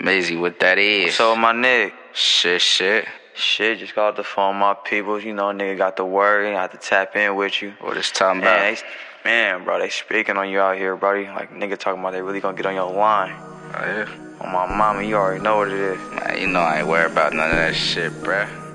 Mazy, what that is? So my nigga. Shit. Shit, just got off the phone with my people. You know, nigga got the word. I have to tap in with you. What it's talking about? Man, bro, they speaking on you out here, buddy. Like, nigga talking about they really gonna get on your line. Oh, yeah? On my mama, you already know what it is. Man, you know I ain't worried about none of that shit, bruh.